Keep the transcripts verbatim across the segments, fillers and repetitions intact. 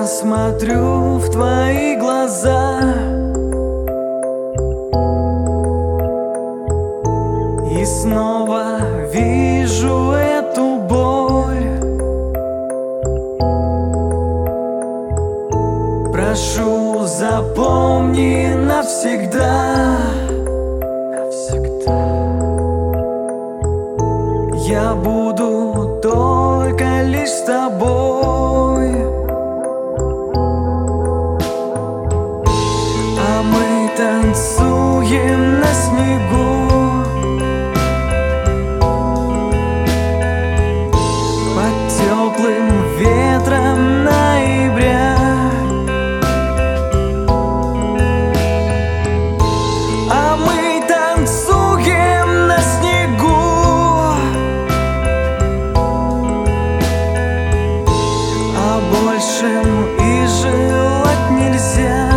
смотрю в твои глаза и снова вижу эту боль. Прошу, запомни навсегда, навсегда. Я буду только лишь с тобой, а мы танцуем на снегу под теплым ветром ноября. А мы танцуем на снегу, а большем и желать нельзя.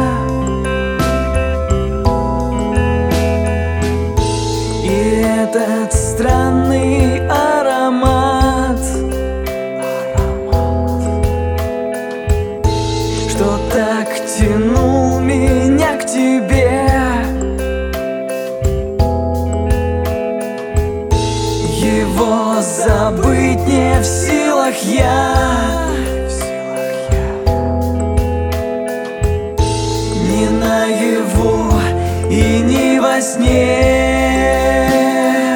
И этот странный аромат, аромат, что так тянул меня к тебе, его забыть не в силах я. Ни наяву и ни во сне.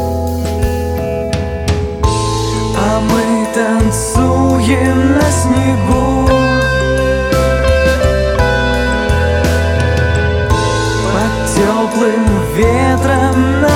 А мы танцуем на снегу под теплым ветром